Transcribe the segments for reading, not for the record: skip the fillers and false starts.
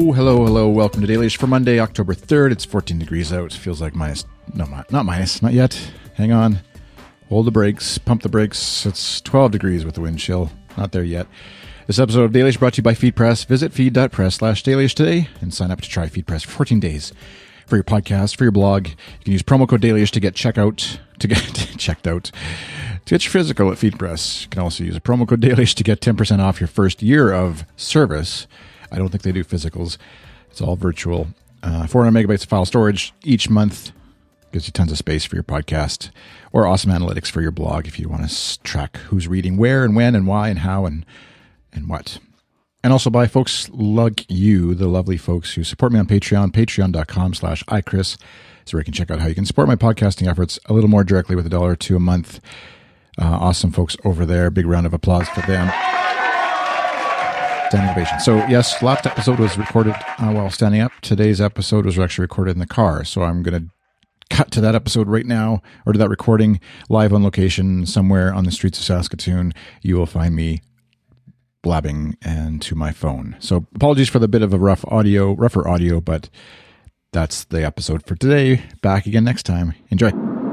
Hello. Welcome to Dailyish for Monday, October 3rd. It's 14 degrees out. Feels like minus. No, not minus. Not yet. Hang on. Hold the brakes. Pump the brakes. It's 12 degrees with the wind chill. Not there yet. This episode of Dailyish brought to you by FeedPress. Visit feed.press/Dailyish today and sign up to try FeedPress for 14 days. For your podcast, for your blog, you can use promo code Dailyish to get checked out. To get your physical at FeedPress. You can also use a promo code Dailyish to get 10% off your first year of service. I don't think they do physicals. It's all virtual. 400 megabytes of file storage each month. Gives you tons of space for your podcast. Or awesome analytics for your blog if you want to track who's reading where and when and why and how and what. And also by folks like you, the lovely folks who support me on Patreon, patreon.com/iChris. So where you can check out how you can support my podcasting efforts a little more directly with $1 or $2 a month. Awesome folks over there. Big round of applause for them. Standing ovation. So yes, last episode was recorded while standing up. Today's episode was actually recorded in the car. So I'm going to cut to that episode right now, or to that recording live on location somewhere on the streets of Saskatoon. You will find me blabbing and to my phone. So apologies for the bit of a rougher audio, but that's the episode for today. Back again next time. Enjoy.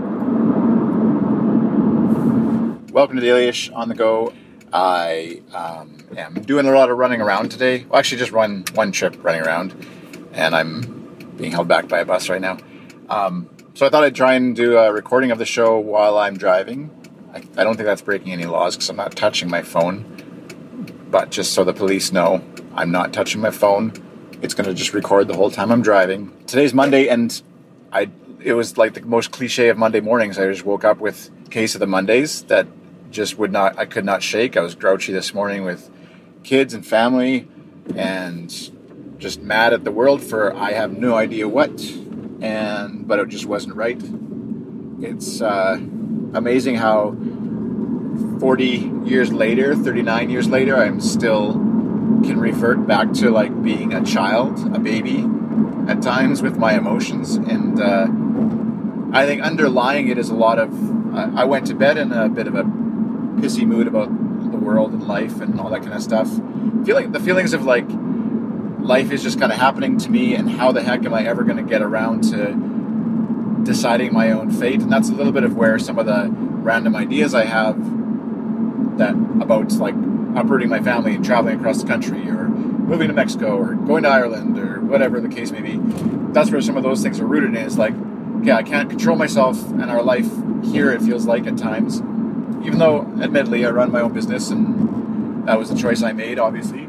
Welcome to Dailyish on the go. I am doing a lot of running around today. Well, actually just one trip running around, and I'm being held back by a bus right now. So I thought I'd try and do a recording of the show while I'm driving. I don't think that's breaking any laws because I'm not touching my phone. But just so the police know, I'm not touching my phone. It's going to just record the whole time I'm driving. Today's Monday, and it was like the most cliche of Monday mornings. I just woke up with a case of the Mondays that just I could not shake. I was grouchy this morning with kids and family and just mad at the world for I have no idea what, but it just wasn't right. It's amazing how 40 years later, 39 years later, I'm still can revert back to like being a child, a baby at times with my emotions. And I think underlying it is a lot of, I went to bed in a bit of a pissy mood about the world and life and all that kind of stuff. The feelings of like life is just kind of happening to me, and how the heck am I ever going to get around to deciding my own fate? And that's a little bit of where some of the random ideas I have that about like uprooting my family and traveling across the country, or moving to Mexico, or going to Ireland, or whatever the case may be. That's where some of those things are rooted in. It's like, okay, I can't control myself and our life here, it feels like at times. Even though, admittedly, I run my own business, and that was the choice I made, obviously.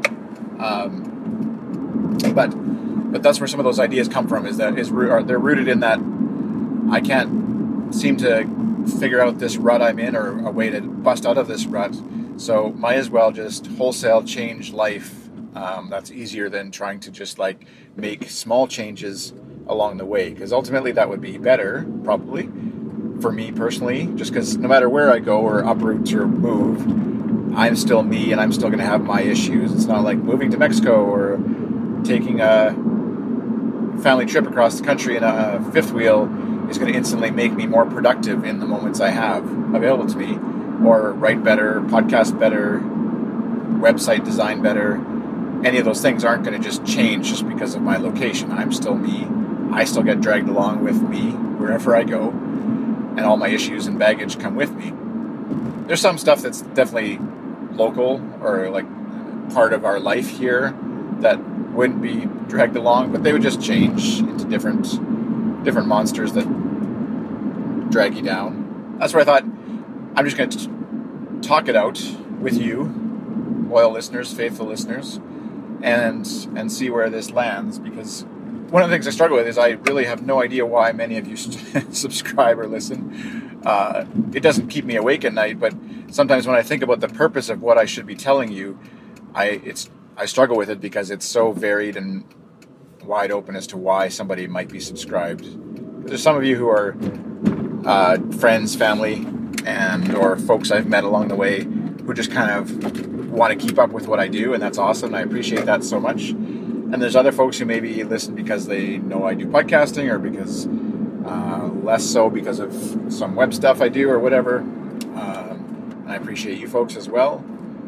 But that's where some of those ideas come from. They're rooted in that I can't seem to figure out this rut I'm in, or a way to bust out of this rut. So might as well just wholesale change life. That's easier than trying to just like make small changes along the way, because ultimately that would be better, probably, for me personally, just because no matter where I go or uproot or move, I'm still me, and I'm still going to have my issues. It's not like moving to Mexico or taking a family trip across the country in a fifth wheel is going to instantly make me more productive in the moments I have available to me, or write better, podcast better, website design better. Any of those things aren't going to just change just because of my location. I'm still me. I still get dragged along with me wherever I go, and all my issues and baggage come with me. There's some stuff that's definitely local, or like part of our life here, that wouldn't be dragged along, but they would just change into different monsters that drag you down. That's where I thought I'm just going to talk it out with you, loyal listeners, faithful listeners, and see where this lands. Because one of the things I struggle with is I really have no idea why many of you subscribe or listen. It doesn't keep me awake at night, but sometimes when I think about the purpose of what I should be telling you, I struggle with it, because it's so varied and wide open as to why somebody might be subscribed. There's some of you who are friends, family, and or folks I've met along the way who just kind of want to keep up with what I do, and that's awesome. I appreciate that so much. And there's other folks who maybe listen because they know I do podcasting, or because less so because of some web stuff I do or whatever. And I appreciate you folks as well.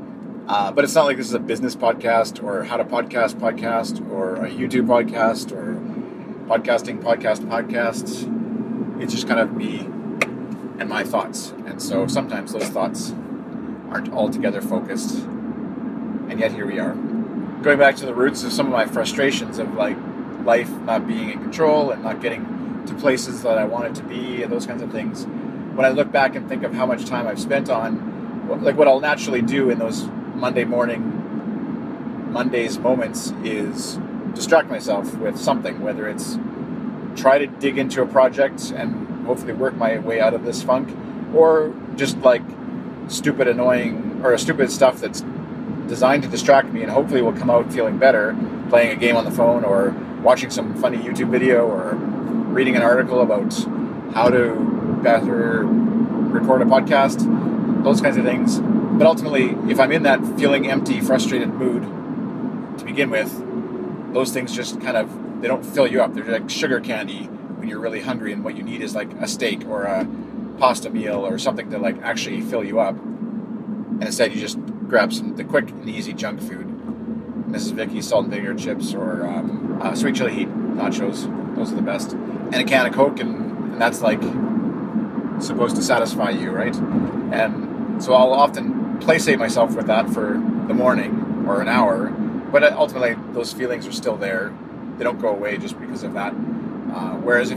But it's not like this is a business podcast or how to podcast or a YouTube podcast or podcasts. It's just kind of me and my thoughts. And so sometimes those thoughts aren't altogether focused. And yet here we are. Going back to the roots of some of my frustrations of like life not being in control and not getting to places that I want it to be and those kinds of things. When I look back and think of how much time I've spent on, like what I'll naturally do in those Mondays moments is distract myself with something, whether it's try to dig into a project and hopefully work my way out of this funk, or just like stupid stuff that's designed to distract me and hopefully will come out feeling better, playing a game on the phone or watching some funny YouTube video or reading an article about how to better record a podcast, those kinds of things. But ultimately, if I'm in that feeling empty, frustrated mood to begin with, those things just they don't fill you up. They're like sugar candy when you're really hungry and what you need is like a steak or a pasta meal or something to like actually fill you up. And instead you just grab the quick and easy junk food. Mrs. Vicky's salt and vinegar chips or sweet chili heat nachos. Those are the best. And a can of Coke and that's like supposed to satisfy you, right? And so I'll often placate myself with that for the morning or an hour, but ultimately those feelings are still there. They don't go away just because of that. Whereas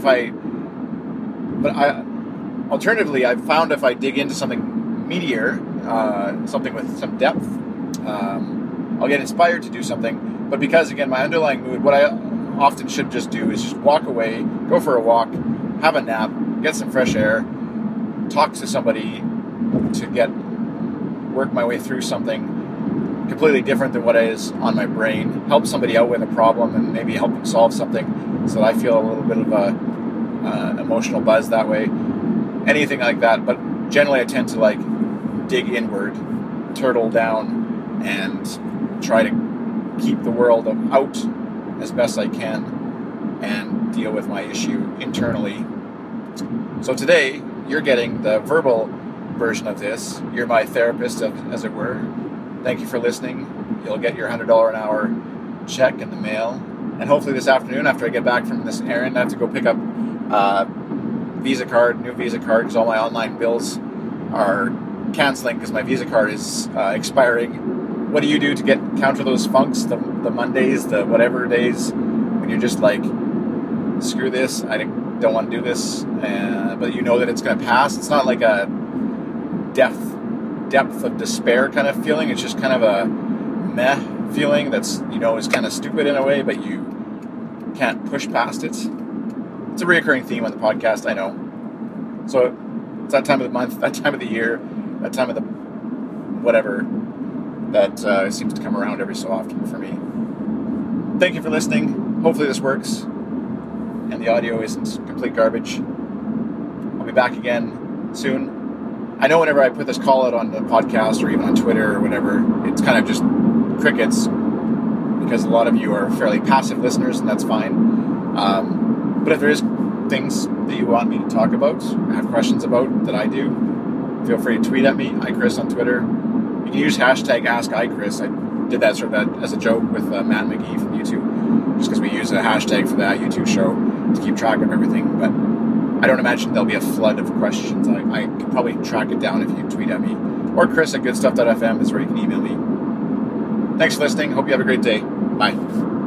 alternatively, I've found if I dig into something meatier, something with some depth, I'll get inspired to do something. But because, again, my underlying mood, what I often should just do is just walk away, go for a walk, have a nap, get some fresh air, talk to somebody to work my way through something completely different than what is on my brain, help somebody out with a problem and maybe help them solve something so that I feel a little bit of a emotional buzz that way. Anything like that. But generally I tend to like dig inward, turtle down, and try to keep the world out as best I can and deal with my issue internally. So today you're getting the verbal version of this. You're my therapist, as it were. Thank you for listening. You'll get your $100 an hour check in the mail. And hopefully this afternoon, after I get back from this errand, I have to go pick up new Visa card, because all my online bills are canceling because my Visa card is expiring. What do you do to counter those funks, the Mondays, the whatever days, when you're just like, screw this, I don't want to do this, but you know that it's going to pass? It's not like a depth of despair kind of feeling. It's just kind of a meh feeling that's, is kind of stupid in a way, but you can't push past it. It's a reoccurring theme on the podcast, I know. So it's that time of the month, that time of the year, that time of the whatever that seems to come around every so often for me. Thank you for listening. Hopefully this works and the audio isn't complete garbage. I'll be back again soon. I know whenever I put this call out on the podcast or even on Twitter or whatever, it's kind of just crickets because a lot of you are fairly passive listeners, and that's fine. But if there is things that you want me to talk about, have questions about that I do, feel free to tweet at me, iChris on Twitter. You can use hashtag AskIChris. I did that sort of as a joke with Matt McGee from YouTube, just because we use a hashtag for that YouTube show to keep track of everything. But I don't imagine there'll be a flood of questions. I could probably track it down if you tweet at me. Or Chris at goodstuff.fm is where you can email me. Thanks for listening. Hope you have a great day. Bye.